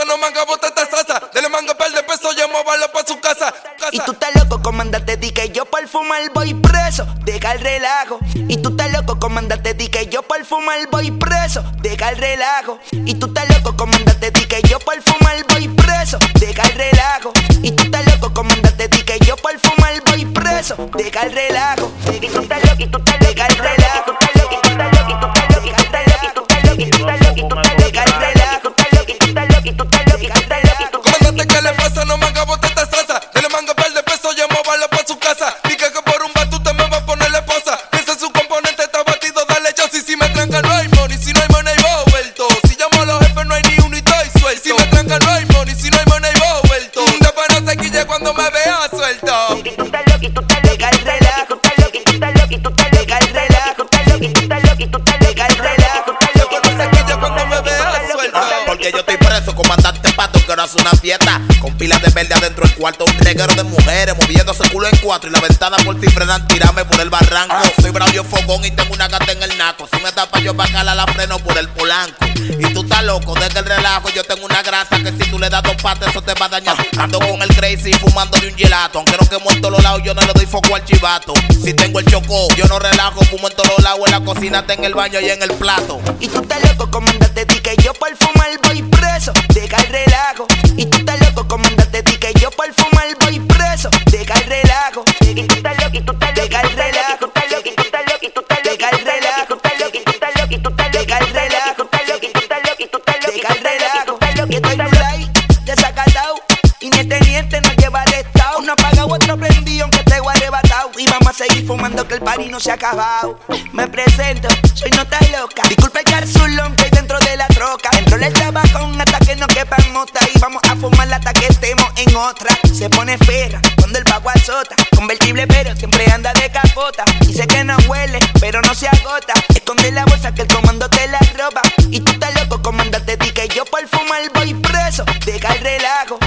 no manga, bota esta salsa. Dele manga, par de pesos, yo muévalo pa' su casa. Y tú estás loco, comandante, di que yo por fumar voy preso, deja el relajo. Y tú estás loco, comandante, di que yo por fumar voy preso, deja el relajo. Y tú estás loco, comandante, di que yo por fumar voy preso, deja el relajo. Y tú estás loco, comandante, di que yo por fumar voy preso, deja el relajo. Y tú estás loco, y tú estás loco, deja el relajo. Y tú estás loco, y tú estás loco, y tú estás loco, y tú estás loco, y tú estás loco, y tú estás loco, y tú estás loco, deja el relajo. Y tú estás loco, y tú estás loco, y tú estás loco, y tú estás loco. Comandante, ¿qué le pasa? No manga, bota esta salsa. Dele manga, par de pesos, yo muévalo pa' su casa. Diga que por un bate usted me va a poner la esposa. Piensa en su componente, está batido, dale chau. Si me tranca no hay money, si no hay money, voy vuelto. Si llamo a los jefes no hay ni uno y estoy suelto. Si me tranca no hay money, si no hay money, voy vuelto. De pana se quille cuando me vea suelto. Y tú estás loco, y tú estás loco, deja el relajo. Tú estás loco, y tú estás loco, y tú estás loco, deja el relajo. Tú estás loco, y tú estás loco, y tú estás loco, deja el relajo. Tú estás loco, No se quille cuando me vea suelto. Porque yo estoy preso, comandante Pato, quiero hacer una fiesta con pilas de verde adentro del cuarto, un reguero de mujeres moviéndose culo en cuatro y la ventana por ti frenan, tirarme por el barranco. Soy Braulio Fogón y tengo una gata en el naco. Si me tapa yo pa' calar la freno por el Polanco. Y tú estás loco, desde el relajo yo tengo una grasa que si tú le das dos patas eso te va a dañar. Ando con el crazy fumándole un gelato, aunque no quemo en todos lados yo no le doy foco al chivato. Si tengo el chocó, yo no relajo, fumo en todos lados, en la cocina, en el baño y en el plato. Y tú estás loco, comandante, di que yo por fumar voy preso, deja el relajo. Y tú estás loco, comandante, di que yo por fumar voy preso, deja el relajo. Y tú estás loco, y tú estás loco, deja el relajo. Tú estás loco, y tú estás loco, y tú estás loco, deja el relajo. Tú estás loco, y tú estás loco, y tú estás loco, deja el relajo. Tú estás loco, y tú estás loco, y tú estás loco, deja el relajo. Y estoy por ahí, desacatado, y ni el teniente nos lleva al estado. Uno apagado, otro prendido, aunque te voy arrebatado. Y vamos a seguir fumando que el party no se ha acabado. Me presento, soy nota loca. Disculpa el garzulón que hay dentro de la troca. Dentro del tabacón hasta que no quepan mota. Y vamos a fumar hasta que estemos en otra. Se pone perra cuando el vago azota. Convertible pero siempre anda de capota. Dice que no huele pero no se agota. Esconde la bolsa que el comando te la roba. Y tú estás loco, comandante, di que yo por fumar voy preso, deja el relajo.